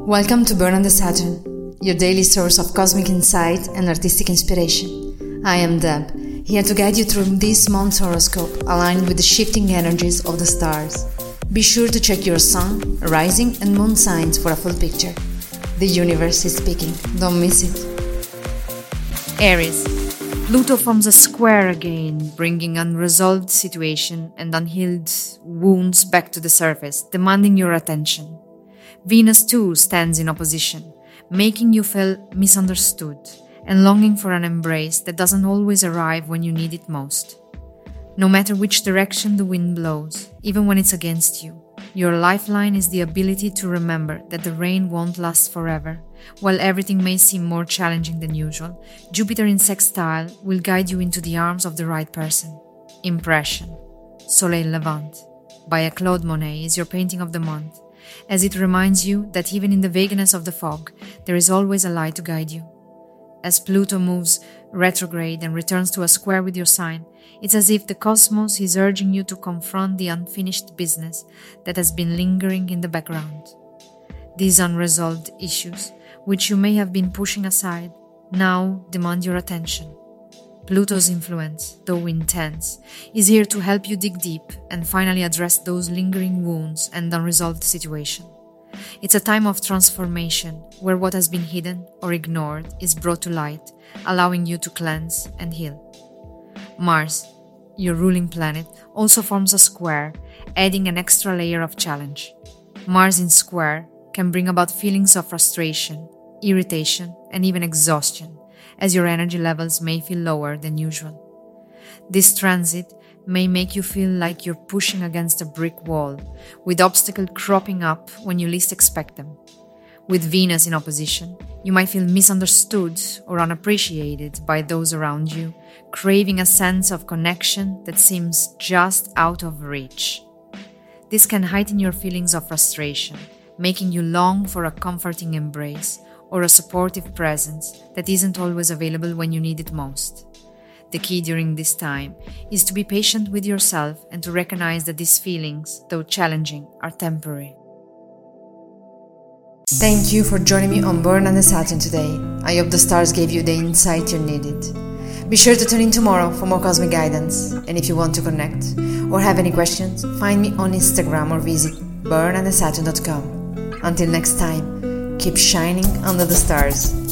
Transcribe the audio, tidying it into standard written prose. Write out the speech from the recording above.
Welcome to Burn on the Saturn, your daily source of cosmic insight and artistic inspiration. I am Deb, here to guide you through this month's horoscope, aligned with the shifting energies of the stars. Be sure to check your sun, rising and moon signs for a full picture. The universe is speaking, don't miss it. Aries. Pluto forms a square again, bringing unresolved situation and unhealed wounds back to the surface, demanding your attention. Venus too stands in opposition, making you feel misunderstood and longing for an embrace that doesn't always arrive when you need it most. No matter which direction the wind blows, even when it's against you, your lifeline is the ability to remember that the rain won't last forever. While everything may seem more challenging than usual, Jupiter in sextile will guide you into the arms of the right person. Impression. Soleil Levant by Claude Monet is your painting of the month, as it reminds you that even in the vagueness of the fog, there is always a light to guide you. As Pluto moves retrograde and returns to a square with your sign, it's as if the cosmos is urging you to confront the unfinished business that has been lingering in the background. These unresolved issues, which you may have been pushing aside, now demand your attention. Pluto's influence, though intense, is here to help you dig deep and finally address those lingering wounds and unresolved situations. It's a time of transformation where what has been hidden or ignored is brought to light, allowing you to cleanse and heal. Mars, your ruling planet, also forms a square, adding an extra layer of challenge. Mars in square can bring about feelings of frustration, irritation, and even exhaustion, as your energy levels may feel lower than usual. This transit may make you feel like you're pushing against a brick wall, with obstacles cropping up when you least expect them. With Venus in opposition, you might feel misunderstood or unappreciated by those around you, craving a sense of connection that seems just out of reach. This can heighten your feelings of frustration, making you long for a comforting embrace or a supportive presence that isn't always available when you need it most. The key during this time is to be patient with yourself and to recognize that these feelings, though challenging, are temporary. Thank you for joining me on Burn on the Saturn today. I hope the stars gave you the insight you needed. Be sure to tune in tomorrow for more cosmic guidance. And if you want to connect or have any questions, find me on Instagram or visit burnonthesaturn.com. Until next time, keep shining under the stars.